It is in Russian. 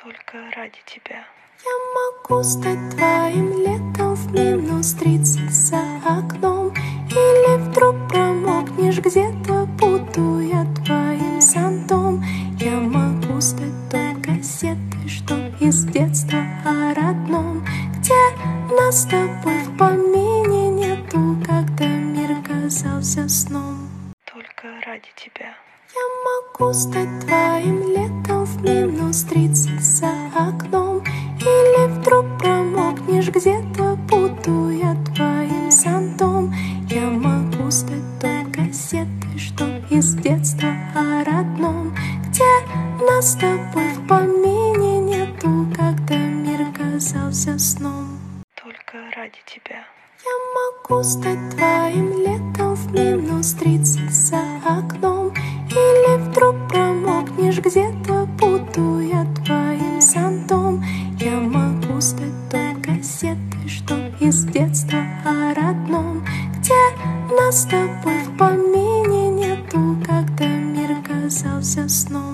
только ради тебя. Я могу стать твоим летом в -30 за окном. Или вдруг промокнешь где-то, буду я твоим зонтом. Я могу стать той кассетой, что из детства о родном, где нас с тобой в помине нету, когда мир казался сном. Только ради тебя. Я могу стать твоим летом в -30 за окном. Или вдруг промокнешь где-то, буду я твоим зонтом. Я могу стать той кассетой, что из детства о родном, где нас с тобой в помине нету, когда мир казался сном. Только ради тебя. Я могу стать твоим летом в -30 за окном. Или вдруг промокнешь где-то, буду я твоим зонтом. Я могу стать той кассетой, что из детства о родном, где нас с тобой в помине нету, когда мир казался сном.